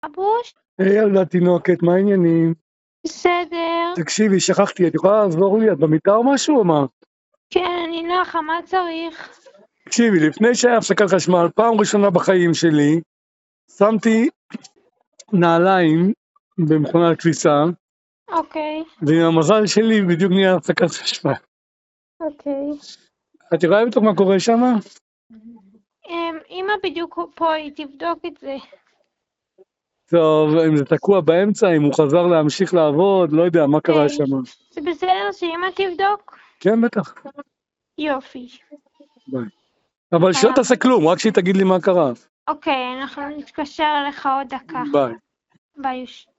אבוש? היי ילדה תינוקת, מה העניינים? בסדר. תקשיבי, שכחתי, את יכולה לעזור לי? את במיטה או משהו או מה? כן, אני נחה, מה צריך? תקשיבי, לפני שהיה הפסקת חשמל, פעם ראשונה בחיים שלי, שמתי נעליים במכונת כביסה, אוקיי, ועם המזל שלי בדיוק נהיה הפסקת חשמל. אוקיי. את יכולה לבדוק מה קורה שם? אמא בדיוק פה, היא תבדוק את זה. טוב, אם זה תקוע באמצע, אם הוא חזר להמשיך לעבוד, לא יודע, מה קרה שם. זה בסדר שאמא תבדוק? כן, בטח. יופי. ביי. אבל שלא תעשה כלום, רק שהיא תגיד לי מה קרה. אוקיי, אנחנו נתקשר אליך עוד דקה. ביי. ביי.